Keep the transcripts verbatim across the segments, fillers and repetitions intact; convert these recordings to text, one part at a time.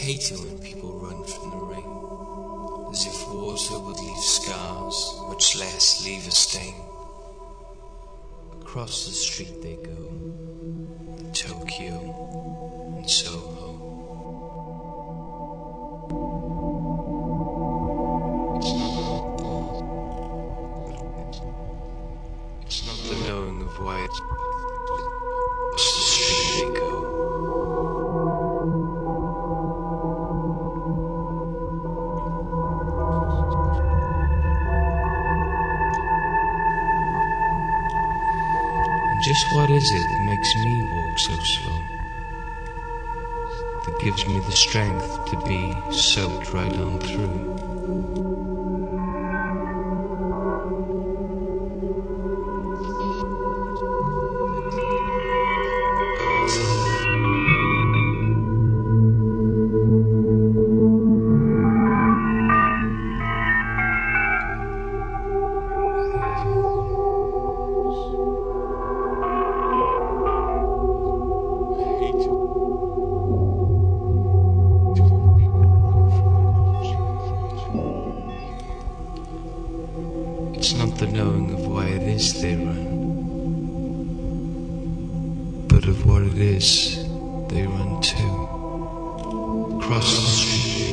hate it when people run from the rain, as if water would leave scars, much less leave a stain. Across the street they go, Tokyo and Soho. It's not, it's not the knowing of why it's across the street they go. Just what is it that makes me walk so slow, that gives me the strength to be soaked right on through? It's not the knowing of why it is they run, but of what it is they run to. Cross the street,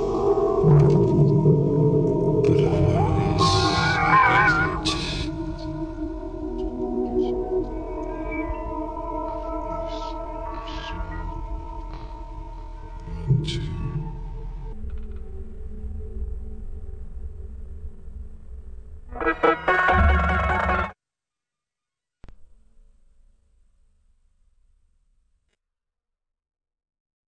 but of what it is they run to. Run to.